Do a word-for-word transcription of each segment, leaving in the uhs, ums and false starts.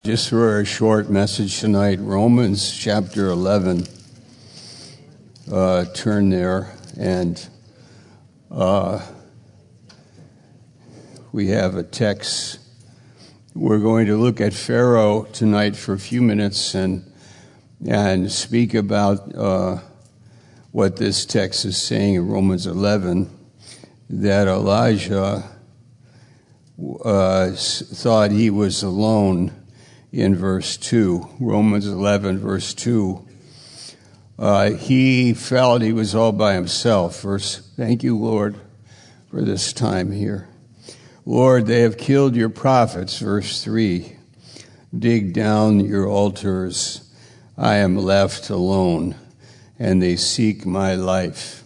Just for a short message tonight, Romans chapter eleven. Uh, turn there, and uh, we have a text. We're going to look at Pharaoh tonight for a few minutes and and speak about uh, what this text is saying in Romans eleven, that Elijah uh, thought he was alone. In verse two, Romans eleven, verse two, uh, he felt he was all by himself. Verse, thank you, Lord, for this time here. Lord, they have killed your prophets. Verse three, dig down your altars. I am left alone, and they seek my life.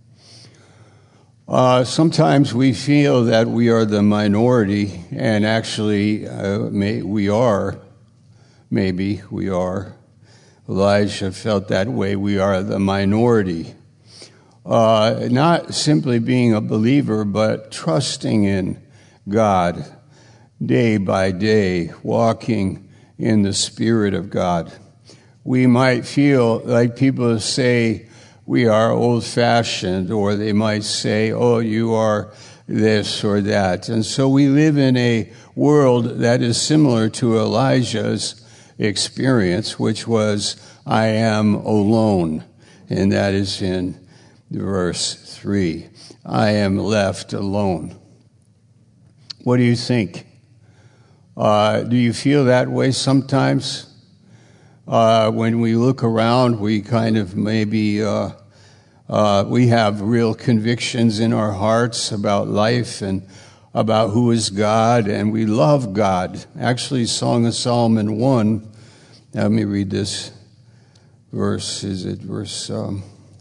Uh, sometimes we feel that we are the minority, and actually uh, may, we are. Maybe we are. Elijah felt that way. We are the minority. Uh, not simply being a believer, but trusting in God day by day, walking in the Spirit of God. We might feel like people say we are old-fashioned, or they might say, oh, you are this or that. And so we live in a world that is similar to Elijah's experience, which was, I am alone. And that is in verse three. I am left alone. What do you think? Uh, do you feel that way sometimes? Uh, when we look around, we kind of maybe, uh, uh, we have real convictions in our hearts about life and about who is God, and we love God. Actually, Song of Solomon one, let me read this verse. Is it verse um,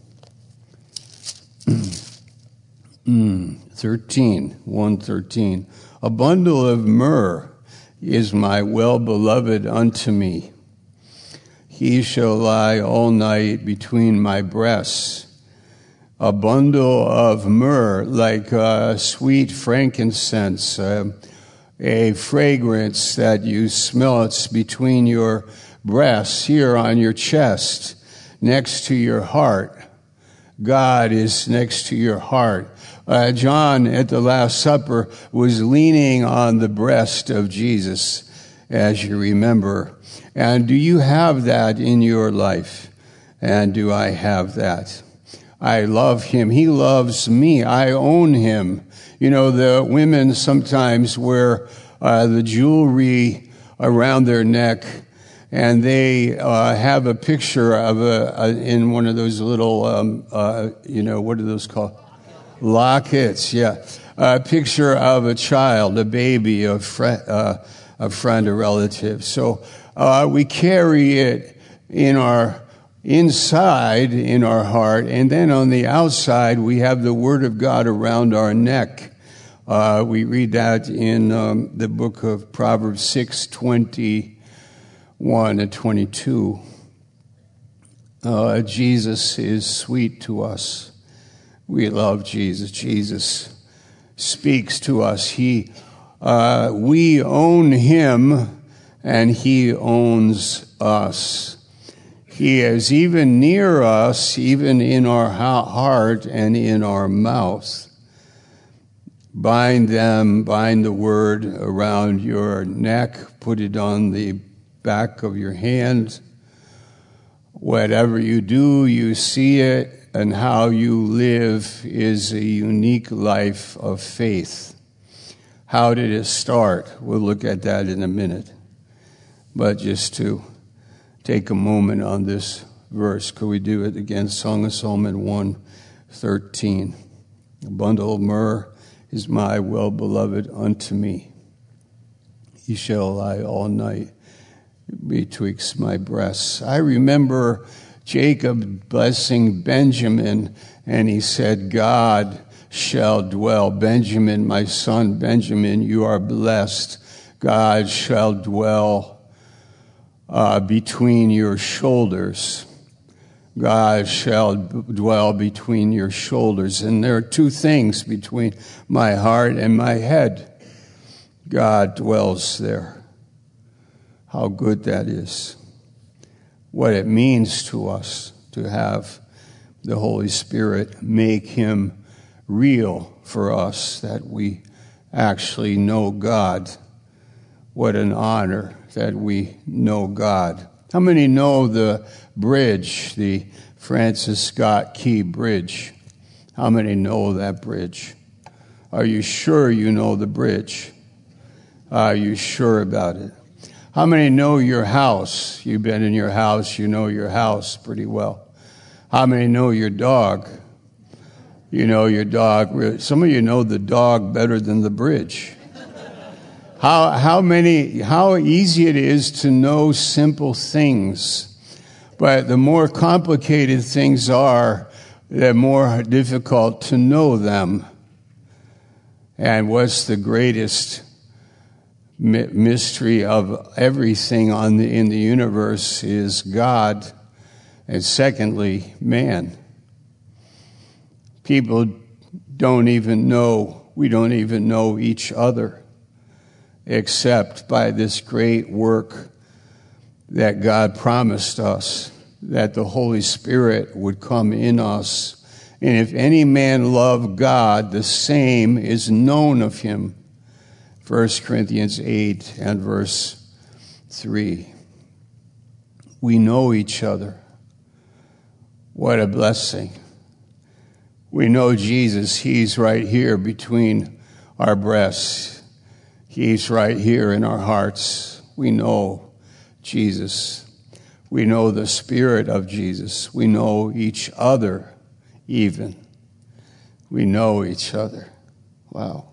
thirteen, one thirteen. A bundle of myrrh is my well-beloved unto me. He shall lie all night between my breasts. A bundle of myrrh, like uh, sweet frankincense, uh, a fragrance that you smell. It's between your breasts, here on your chest, next to your heart. God is next to your heart. Uh, John at the Last Supper was leaning on the breast of Jesus, as you remember. And do you have that in your life? And do I have that? I love him. He loves me. I own him. You know, the women sometimes wear uh, the jewelry around their neck, and they uh, have a picture of a, a in one of those little, um, uh, you know, what are those called? Lockets. Yeah, a picture of a child, a baby, a friend, uh, a friend, a relative. So uh, we carry it in our inside in our heart, and then on the outside we have the Word of God around our neck. Uh, we read that in um, the book of Proverbs six twenty-one and twenty-two. Uh, Jesus is sweet to us. We love Jesus. Jesus speaks to us. He, uh, we own him, and he owns us. He is even near us, even in our heart and in our mouth. Bind them, bind the word around your neck, put it on the back of your hand. Whatever you do, you see it, and how you live is a unique life of faith. How did it start? We'll look at that in a minute. But just to take a moment on this verse. Could we do it again? Song of Solomon one thirteen. A bundle of myrrh is my well-beloved unto me. He shall lie all night betwixt my breasts. I remember Jacob blessing Benjamin, and he said, God shall dwell. Benjamin, my son Benjamin, you are blessed. God shall dwell Uh, between your shoulders. God shall dwell between your shoulders. And there are two things between my heart and my head. God dwells there. how good that is. What it means to us to have the Holy Spirit make him real for us, that we actually know God. What an honor that we know God. How many know the bridge, the Francis Scott Key Bridge? How many know that bridge? Are you sure you know the bridge? Are you sure about it? How many know your house? You've been in your house, you know your house pretty well. How many know your dog? You know your dog. Some of you know the dog better than the bridge. How how many how easy it is to know simple things, but the more complicated things are, the more difficult to know them. And what's the greatest mi- mystery of everything on the in the universe is God, and secondly, man. People don't even know, we don't even know each other, except by this great work that God promised us, that the Holy Spirit would come in us. And if any man love God, the same is known of him. First Corinthians eight and verse three. We know each other. What a blessing. We know Jesus. He's right here between our breasts. He's right here in our hearts. We know Jesus. We know the Spirit of Jesus. We know each other even. We know each other. Wow.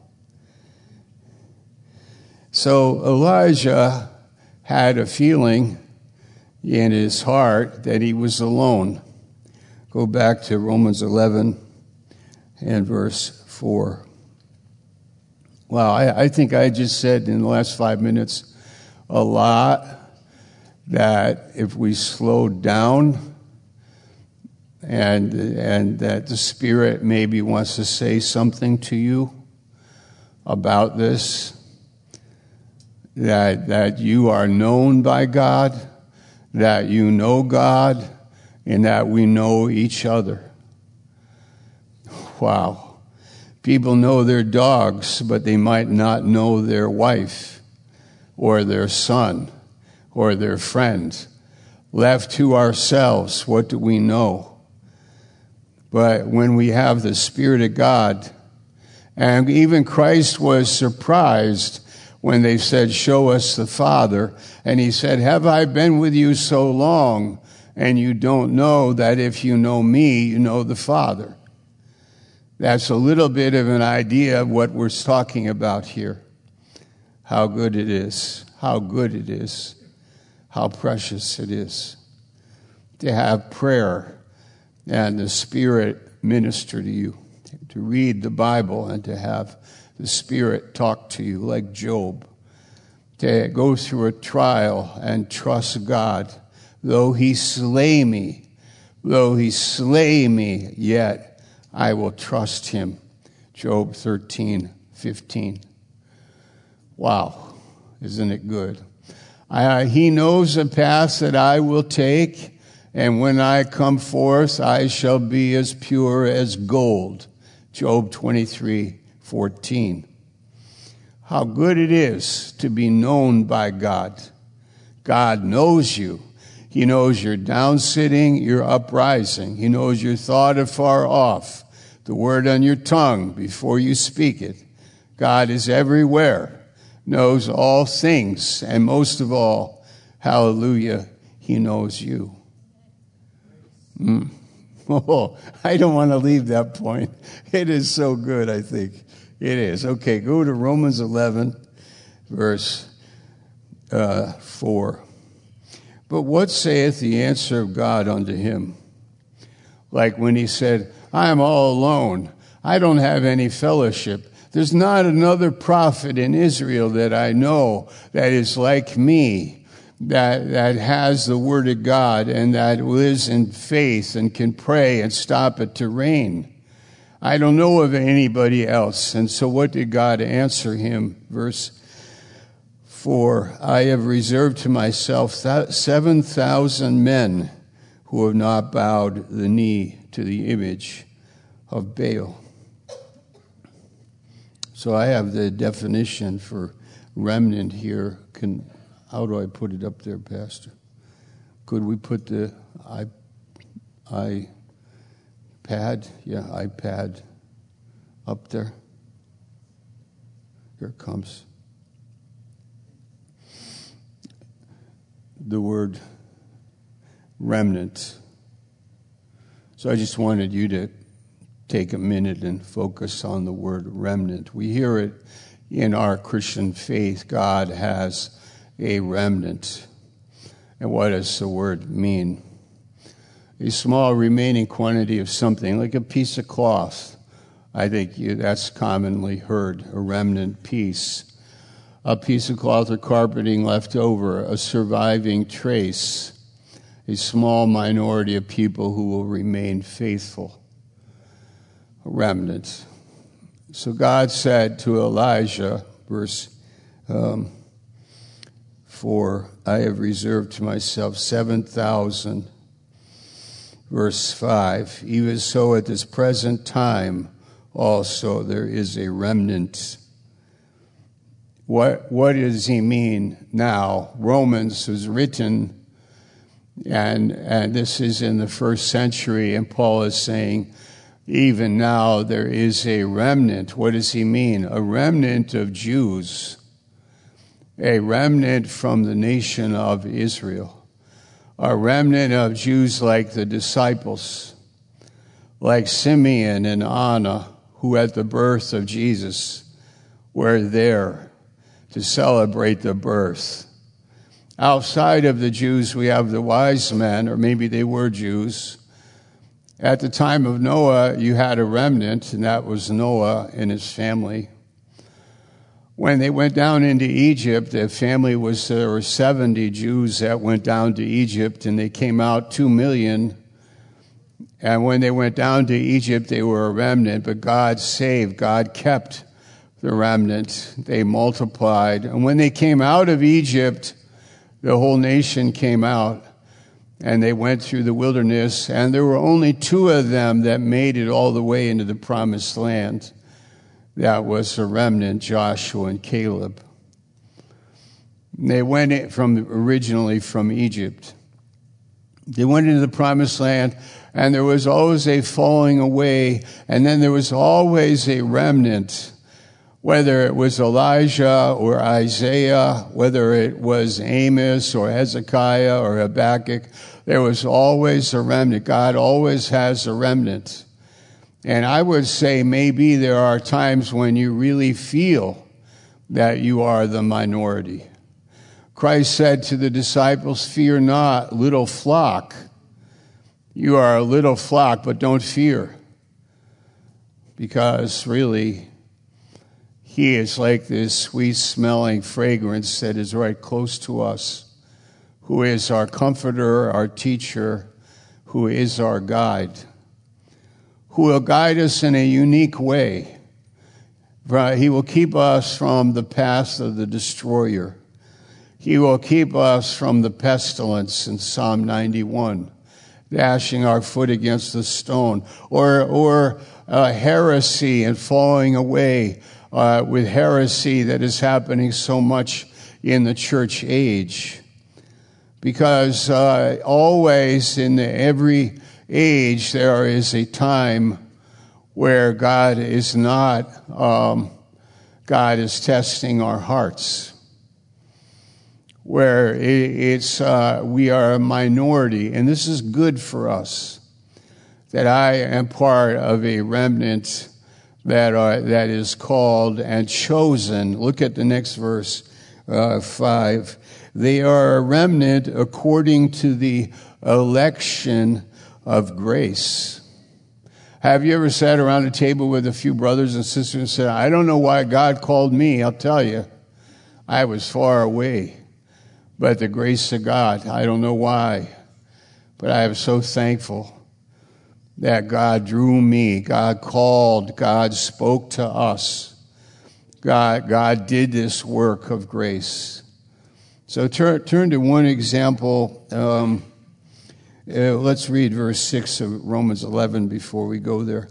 So Elijah had a feeling in his heart that he was alone. Go back to Romans eleven and verse four. Wow, I, I think I just said in the last five minutes a lot that if we slowed down and and that the Spirit maybe wants to say something to you about this, that that you are known by God, that you know God, and that we know each other. Wow. People know their dogs, but they might not know their wife or their son or their friend. Left to ourselves, what do we know? But when we have the Spirit of God, and even Christ was surprised when they said, show us the Father. And he said, have I been with you so long, and you don't know that if you know me, you know the Father? That's a little bit of an idea of what we're talking about here. How good it is. How good it is. How precious it is to have prayer and the Spirit minister to you, to read the Bible and to have the Spirit talk to you like Job, to go through a trial and trust God. Though he slay me, though he slay me, yet I will trust him. Job thirteen fifteen. Wow, isn't it good? I, he knows the path that I will take, and when I come forth, I shall be as pure as gold. Job twenty-three fourteen. How good it is to be known by God. God knows you. He knows your downsitting, your uprising. He knows your thought afar off, the word on your tongue before you speak it. God is everywhere, knows all things, and most of all, hallelujah, he knows you. Mm. Oh, I don't want to leave that point. It is so good, I think. It is. Okay, go to Romans eleven, verse uh, four. But what saith the answer of God unto him? Like when he said, I am all alone. I don't have any fellowship. There's not another prophet in Israel that I know that is like me, that, that has the word of God and that lives in faith and can pray and stop it to rain. I don't know of anybody else. And so what did God answer him? Verse For I have reserved to myself seven thousand men who have not bowed the knee to the image of Baal. So I have the definition for remnant here. Can how do I put it up there, Pastor? Could we put the i iPad? Yeah, iPad up there. Here it comes. The word remnant. So I just wanted you to take a minute and focus on the word remnant. We hear it in our Christian faith. God has a remnant. And what does the word mean? A small remaining quantity of something, like a piece of cloth. I think you, that's commonly heard, a remnant piece. A piece of cloth or carpeting left over, a surviving trace, a small minority of people who will remain faithful. A remnant. So God said to Elijah, verse um, four, I have reserved to myself seven thousand. Verse five, even so at this present time also there is a remnant. What, what does he mean now? Romans was written, and, and this is in the first century, and Paul is saying, even now there is a remnant. What does he mean? A remnant of Jews, a remnant from the nation of Israel, a remnant of Jews like the disciples, like Simeon and Anna, who at the birth of Jesus were there to celebrate the birth. Outside of the Jews, we have the wise men, or maybe they were Jews. At the time of Noah, you had a remnant, and that was Noah and his family. When they went down into Egypt, the family was, there were seventy Jews that went down to Egypt, and they came out two million. And when they went down to Egypt, they were a remnant, but God saved, God kept the remnant. They multiplied. And when they came out of Egypt, the whole nation came out. And they went through the wilderness, and there were only two of them that made it all the way into the promised land. That was the remnant, Joshua and Caleb. And they went from originally from Egypt. They went into the promised land, and there was always a falling away, and then there was always a remnant. Whether it was Elijah or Isaiah, whether it was Amos or Hezekiah or Habakkuk, there was always a remnant. God always has a remnant. And I would say maybe there are times when you really feel that you are the minority. Christ said to the disciples, fear not, little flock. You are a little flock, but don't fear. Because really, he is like this sweet-smelling fragrance that is right close to us, who is our comforter, our teacher, who is our guide, who will guide us in a unique way. He will keep us from the path of the destroyer. He will keep us from the pestilence in Psalm ninety-one, dashing our foot against the stone, or, or uh, heresy and falling away Uh, with heresy that is happening so much in the church age. Because uh, always in the, every age there is a time where God is not, um, God is testing our hearts. Where it, it's, uh, we are a minority, and this is good for us, that I am part of a remnant that are, that is called and chosen. Look at the next verse, uh, five. They are a remnant according to the election of grace. Have you ever sat around a table with a few brothers and sisters and said, I don't know why God called me. I'll tell you, I was far away. But the grace of God, I don't know why. But I am so thankful that God drew me, God called, God spoke to us. God, God did this work of grace. So turn, turn to one example. Um, uh, let's read verse six of Romans eleven before we go there.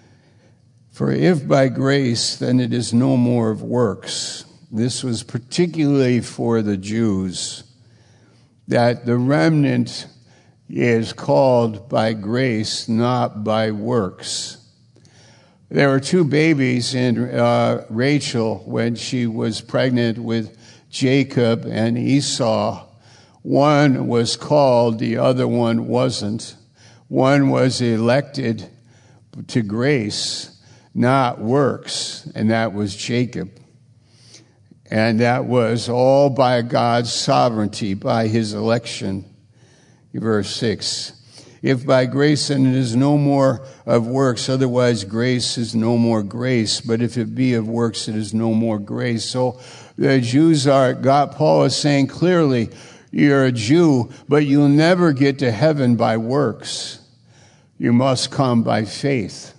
For if by grace, then it is no more of works. This was particularly for the Jews, that the remnant is called by grace, not by works. There were two babies in uh, Rachel when she was pregnant with Jacob and Esau. One was called, the other one wasn't. One was elected to grace, not works, and that was Jacob. And that was all by God's sovereignty, by his election. Verse six. If by grace, then it is no more of works, otherwise grace is no more grace. But if it be of works, it is no more grace. So the Jews are, God, Paul is saying clearly, you're a Jew, but you'll never get to heaven by works. You must come by faith.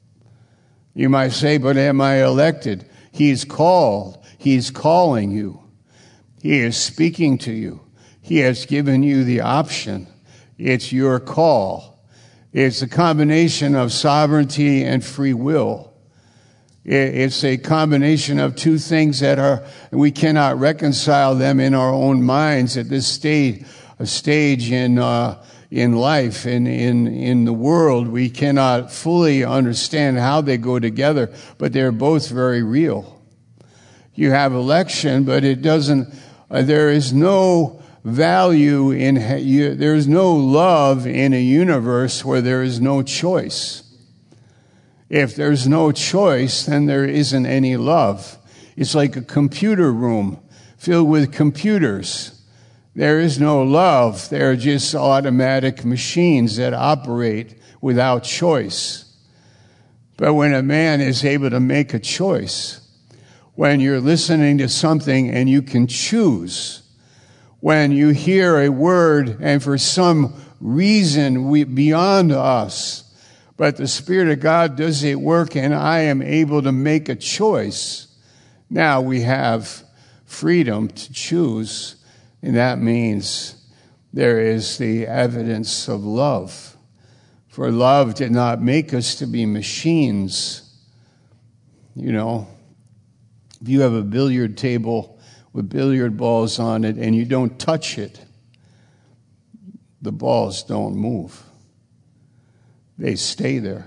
You might say, but am I elected? He's called. He's calling you. He is speaking to you. He has given you the option. It's your call. It's a combination of sovereignty and free will. It's a combination of two things that are, we cannot reconcile them in our own minds at this stage, a stage in, uh, in life and in, in the world. We cannot fully understand how they go together, but they're both very real. You have election, but it doesn't, uh, there is no value in, you, there is no love in a universe where there is no choice. If there's no choice, then there isn't any love. It's like a computer room filled with computers. There is no love. They're just automatic machines that operate without choice. But when a man is able to make a choice, when you're listening to something and you can choose, when you hear a word and for some reason we, beyond us, but the Spirit of God does a work and I am able to make a choice, now we have freedom to choose, and that means there is the evidence of love. For love did not make us to be machines. You know, if you have a billiard table with billiard balls on it and you don't touch it, the balls don't move. They stay there.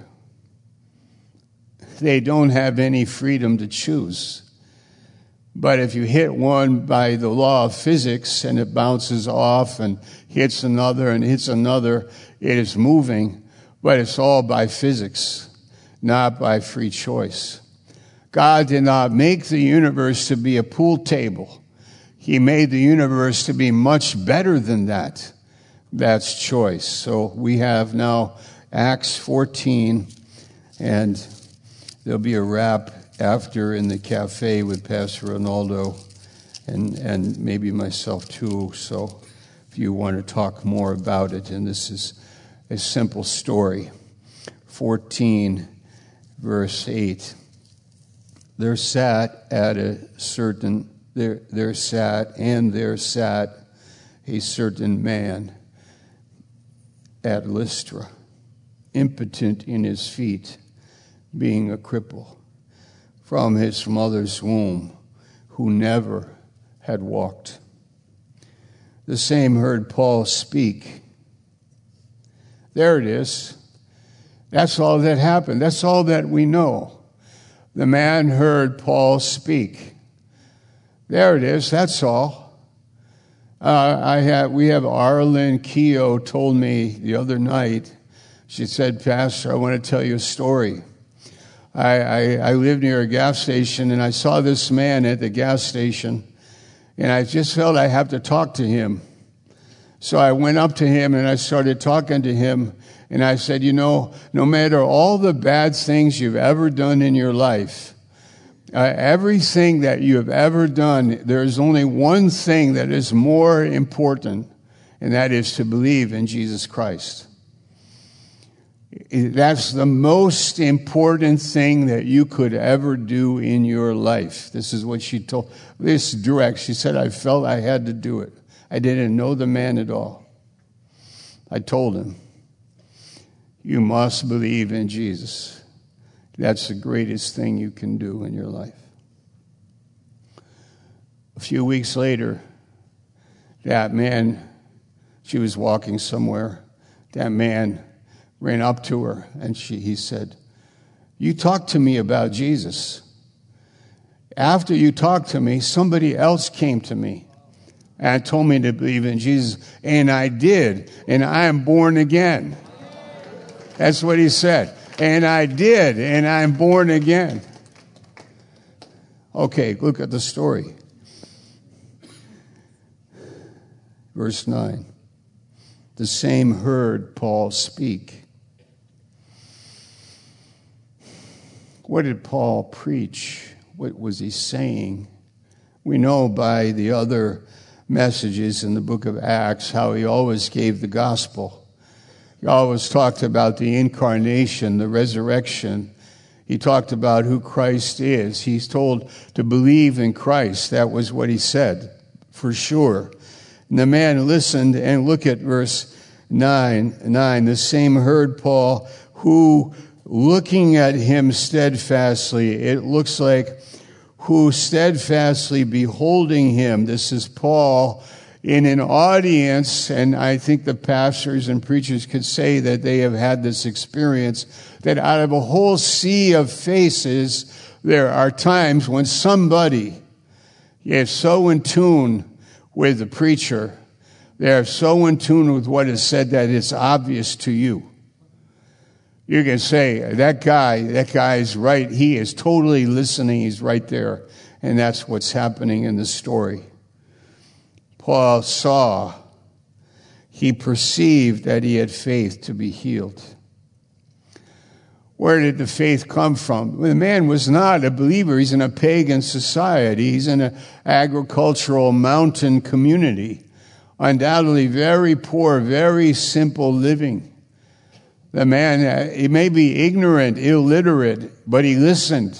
They don't have any freedom to choose. But if you hit one by the law of physics and it bounces off and hits another and hits another, it is moving, but it's all by physics, not by free choice. God did not make the universe to be a pool table. He made the universe to be much better than that. That's choice. So we have now Acts fourteen, and there'll be a wrap after in the cafe with Pastor Ronaldo and, and maybe myself too. So if you want to talk more about it, and this is a simple story. fourteen, verse eight. There sat at a certain, there, there sat, and there sat a certain man at Lystra, impotent in his feet, being a cripple, from his mother's womb, who never had walked. The same heard Paul speak. There it is. That's all that happened. That's all that we know. The man heard Paul speak. There it is. That's all. Uh, I have, we have Arlen Keogh told me the other night. She said, Pastor, I want to tell you a story. I, I, I live near a gas station, and I saw this man at the gas station, and I just felt I have to talk to him. So I went up to him, and I started talking to him, and I said, you know, no matter all the bad things you've ever done in your life, uh, everything that you have ever done, there's only one thing that is more important, and that is to believe in Jesus Christ. That's the most important thing that you could ever do in your life. This is what she told, this direct. She said, I felt I had to do it. I didn't know the man at all. I told him, you must believe in Jesus. That's the greatest thing you can do in your life. A few weeks later, that man, she was walking somewhere, that man ran up to her, and she, he said, you talked to me about Jesus. After you talked to me, somebody else came to me and told me to believe in Jesus, and I did, and I am born again. That's what he said. And I did, and I'm born again. Okay, look at the story. Verse nine. The same heard Paul speak. What did Paul preach? What was he saying? We know by the other messages in the book of Acts how he always gave the gospel. He always talked about the incarnation, the resurrection. He talked about who Christ is. He's told to believe in Christ. That was what he said, for sure. And the man listened, and look at verse nine. nine. The same heard Paul, who, looking at him steadfastly, it looks like, who steadfastly beholding him. This is Paul in an audience, and I think the pastors and preachers could say that they have had this experience, that out of a whole sea of faces, there are times when somebody is so in tune with the preacher, they're so in tune with what is said that it's obvious to you. You can say, that guy, that guy is right. He is totally listening. He's right there. And that's what's happening in the story. Paul saw, he perceived that he had faith to be healed. Where did the faith come from? The man was not a believer. He's in a pagan society. He's in an agricultural mountain community. Undoubtedly very poor, very simple living. The man, he may be ignorant, illiterate, but he listened.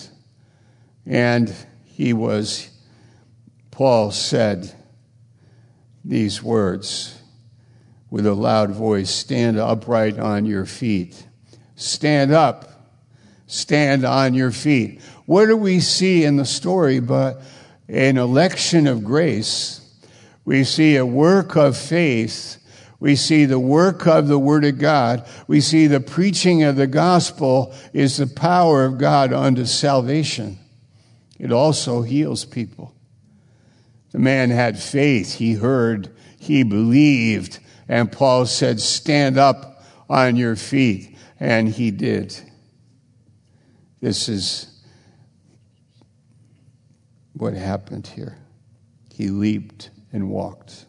And he was, Paul said these words with a loud voice, stand upright on your feet. Stand up. Stand on your feet. What do we see in the story but an election of grace? We see a work of faith. We see the work of the Word of God. We see the preaching of the gospel is the power of God unto salvation. It also heals people. The man had faith. He heard. He believed. And Paul said, stand up on your feet. And he did. This is what happened here. He leaped and walked.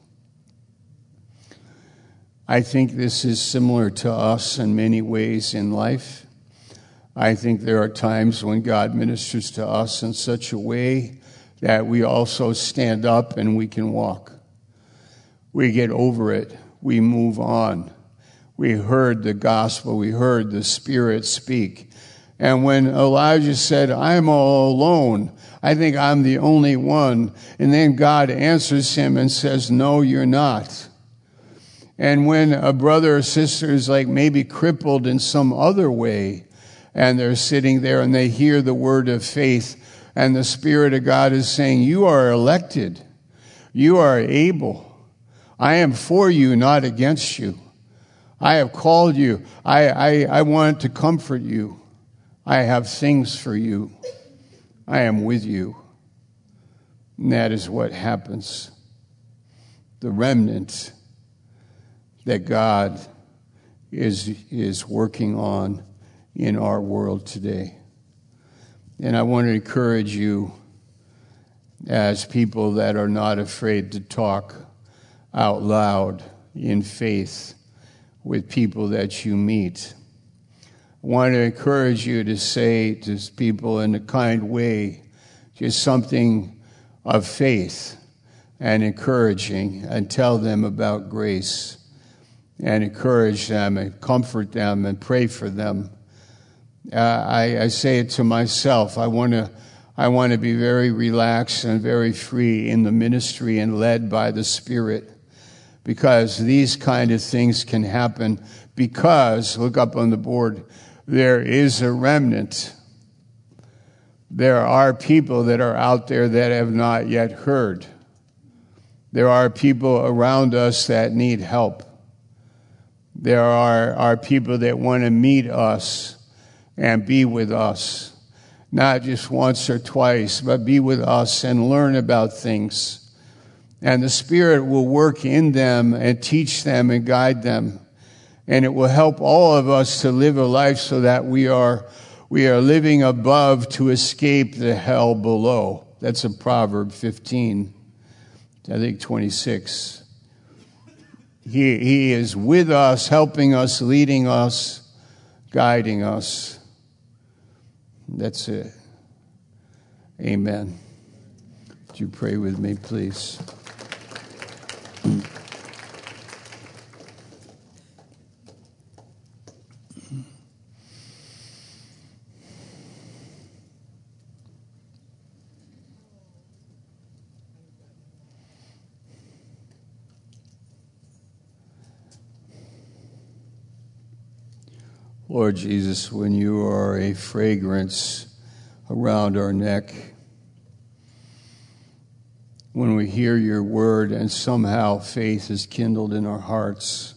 I think this is similar to us in many ways in life. I think there are times when God ministers to us in such a way that we also stand up and we can walk. We get over it. We move on. We heard the gospel. We heard the Spirit speak. And when Elijah said, I'm all alone, I think I'm the only one. And then God answers him and says, no, you're not. And when a brother or sister is like maybe crippled in some other way, and they're sitting there and they hear the word of faith, and the Spirit of God is saying, you are elected. You are able. I am for you, not against you. I have called you. I, I, I want to comfort you. I have things for you. I am with you. And that is what happens. The remnant that God is, is working on in our world today. And I want to encourage you as people that are not afraid to talk out loud in faith with people that you meet. I want to encourage you to say to people in a kind way just something of faith and encouraging, and tell them about grace. and encourage them and comfort them and pray for them. Uh, I, I say it to myself. I want to I want to be very relaxed and very free in the ministry and led by the Spirit, because these kind of things can happen because, look up on the board, there is a remnant. There are people that are out there that have not yet heard. There are people around us that need help. There are, are people that want to meet us and be with us, not just once or twice, but be with us and learn about things. And the Spirit will work in them and teach them and guide them. And it will help all of us to live a life so that we are we are living above to escape the hell below. That's a Proverb fifteen, I think twenty-six. He, he is with us, helping us, leading us, guiding us. That's it. Amen. Would you pray with me, please? Lord Jesus, when you are a fragrance around our neck, when we hear your word and somehow faith is kindled in our hearts,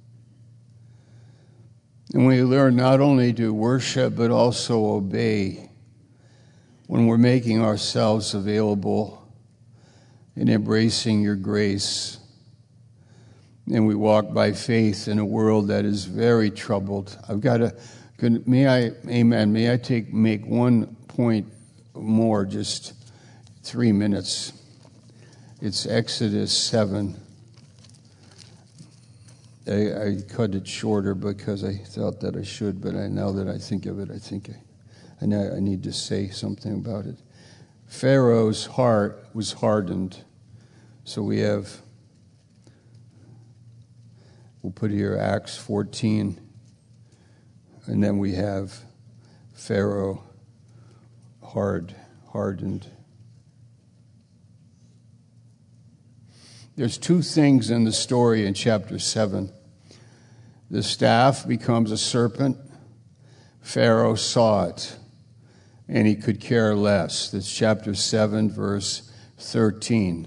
and we learn not only to worship but also obey when we're making ourselves available and embracing your grace. And we walk by faith in a world that is very troubled. I've got to, could, may I, amen, may I take, make one point more, just three minutes. It's Exodus seven. I, I cut it shorter because I thought that I should, but I, now that I think of it, I think I, I, know I need to say something about it. Pharaoh's heart was hardened. So we have, we'll put here Acts fourteen, and then we have Pharaoh hard, hardened. There's two things in the story in chapter seven. The staff becomes a serpent. Pharaoh saw it, and he could care less. That's chapter seven, verse thirteen.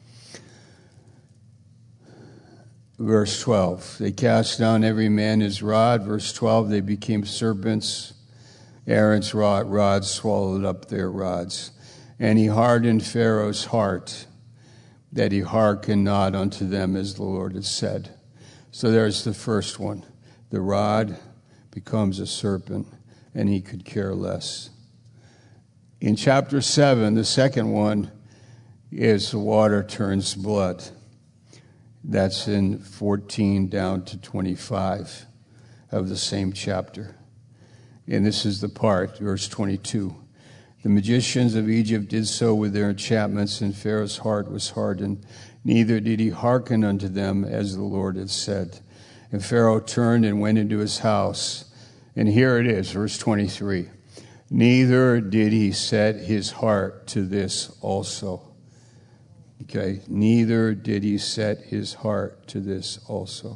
Verse twelve, they cast down every man his rod. Verse twelve, they became serpents. Aaron's rod, rods swallowed up their rods. And he hardened Pharaoh's heart, that he hearkened not unto them as the Lord had said. So there's the first one. The rod becomes a serpent, and he could care less. In chapter seven, the second one is the water turns blood. That's in fourteen down to twenty-five of the same chapter. And this is the part, verse twenty-two. The magicians of Egypt did so with their enchantments, and Pharaoh's heart was hardened. Neither did he hearken unto them as the Lord had said. And Pharaoh turned and went into his house. And here it is, verse twenty-three. Neither did he set his heart to this also. Okay, neither did he set his heart to this also.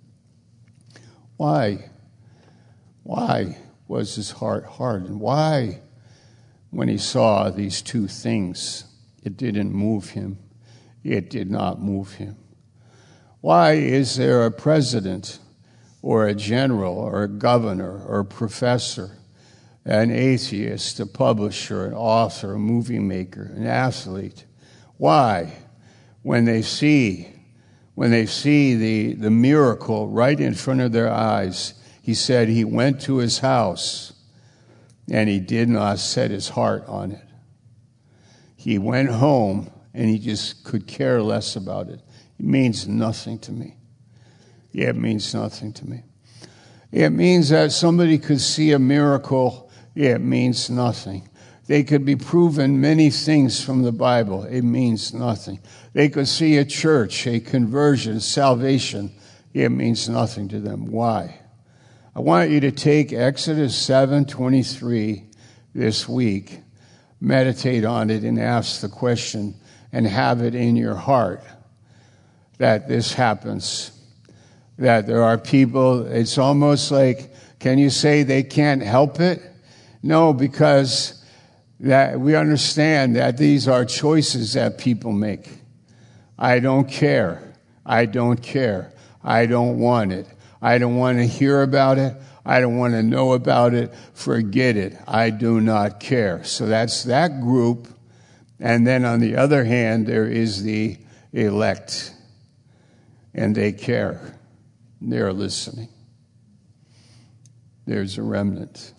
Why? Why was his heart hardened? Why, when he saw these two things, it didn't move him? It did not move him. Why is there a president or a general or a governor or a professor, an atheist, a publisher, an author, a movie maker, an athlete? Why, when they see, when they see the, the miracle right in front of their eyes, he said he went to his house and he did not set his heart on it. He went home and he just could care less about it. It means nothing to me. Yeah, it means nothing to me. It means that somebody could see a miracle. Yeah, it means nothing. They could be proven many things from the Bible. It means nothing. They could see a church, a conversion, salvation. it means nothing to them. Why? I want you to take Exodus seven twenty-three this week, meditate on it, and ask the question, and have it in your heart that this happens. That there are people, it's almost like, can you say they can't help it? No, because that we understand that these are choices that people make. I don't care. I don't care. I don't want it. I don't want to hear about it. I don't want to know about it. Forget it. I do not care. So that's that group. And then on the other hand, there is the elect. And they care. They're listening. There's a remnant.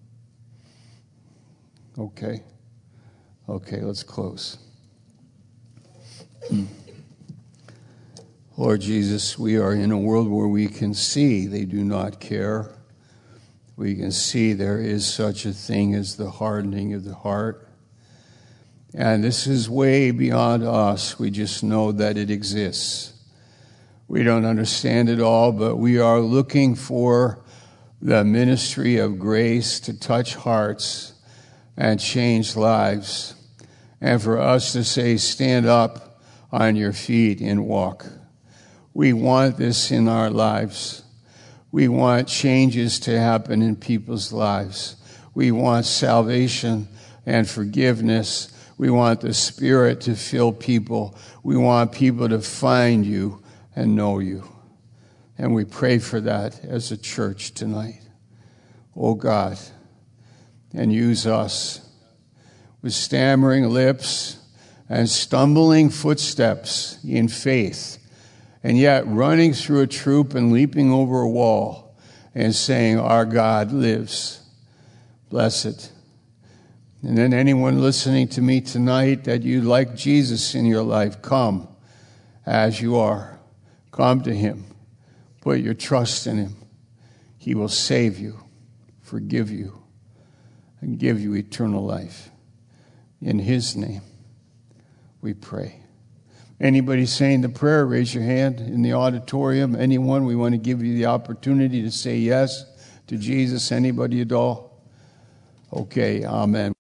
Okay. Okay, let's close. Lord Jesus, we are in a world where we can see they do not care. We can see there is such a thing as the hardening of the heart. And this is way beyond us. We just know that it exists. We don't understand it all, but we are looking for the ministry of grace to touch hearts and change lives. And for us to say, stand up on your feet and walk. We want this in our lives. We want changes to happen in people's lives. We want salvation and forgiveness. We want the Spirit to fill people. We want people to find you and know you. And we pray for that as a church tonight. Oh God, and use us with stammering lips and stumbling footsteps in faith, and yet running through a troop and leaping over a wall and saying, our God lives. Bless it. And then anyone listening to me tonight that you like Jesus in your life, come as you are. Come to him. Put your trust in him. He will save you, forgive you, and give you eternal life. In his name, we pray. Anybody saying the prayer, raise your hand in the auditorium. Anyone, we want to give you the opportunity to say yes to Jesus. Anybody at all? Okay, amen.